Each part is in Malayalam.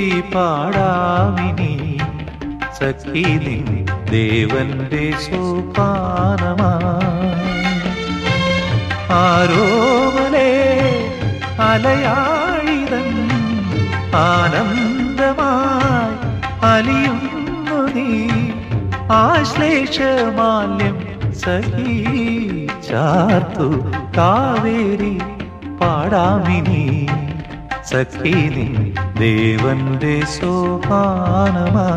പാടാമിനി സഖി നിൻ ദേവന്റെ സോപാനമാ ആരോമലേ അലയാഴിതൻ ആനന്ദമായി അലിയുന്നു നീ ആശ്ലേഷമാല്യം സഖി ചാർത്തു കാവേരി പാടാമിനി സഖി നിൻ ദേവന്റെ സോപാനമാ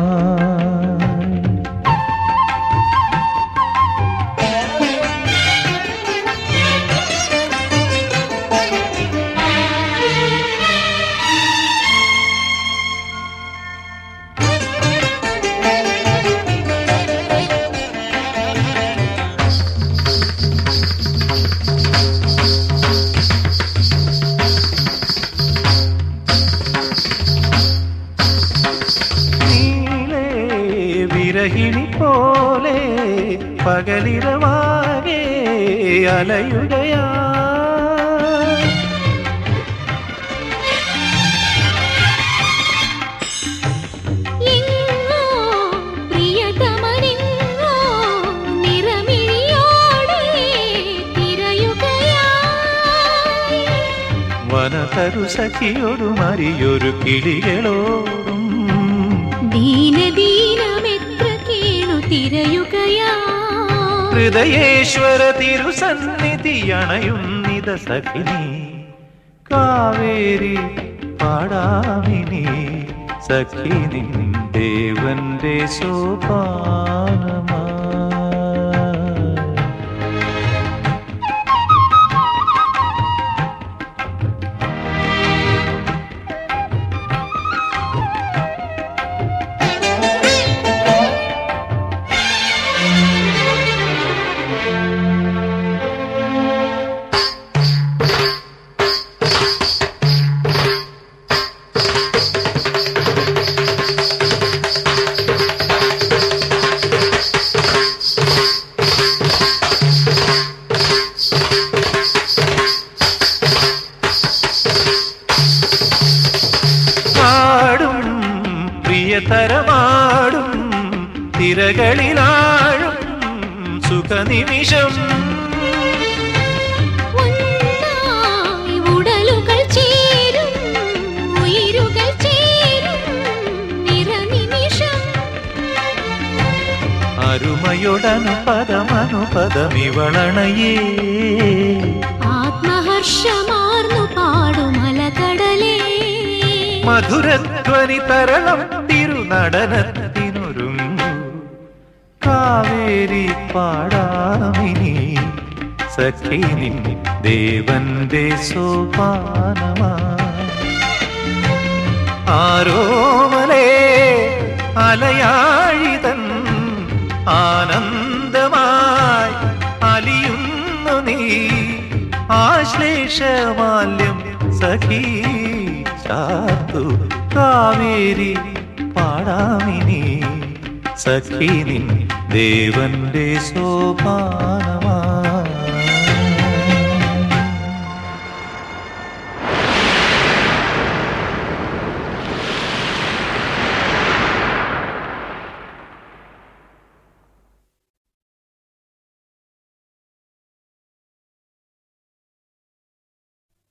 വിരഹിണി പോലെ പകലിരവാകെ അലയുകയാ വനതരു സഖിയൊരു മരിയൊരു കിളികളോടും ദീനദീനമെത്ര കേണു തിരയുകയാ ഹൃദയേശ്വര തിരുസന്നിധി അണയുന്നിത സഖിനി കാവേരി പാടാമിനി സഖി നിൻ ദേവന്റെ സോപാനമാ പ്രിയതരമാടും തിരകളിലാഴും സുഖനിമിഷം ഉടലുകൾ ചേരും ഉയിരുകൾ ചേരും നിറനിമിഷം അരുമയൊടനുപദമനുപദമിവളണയേ ആത്മഹർഷമാർന്നു പാടുമലകടലേ മധുരധ്വനി തരണം തിരുനടനത്തിനൊരുങ്ങു കാവേരി പാടാമിനി സഖി നിൻ ദേവന്റെ സോപാനമാ ആരോമലേ അലയാഴിതൻ ആനന്ദമായി അലിയുന്നു നീ ആശ്ലേഷമാല്യം സഖി ചാർത്തു കാവേരി പാടാമിനി സഖി നിൻ ദേവന്റെ സോപാനമാ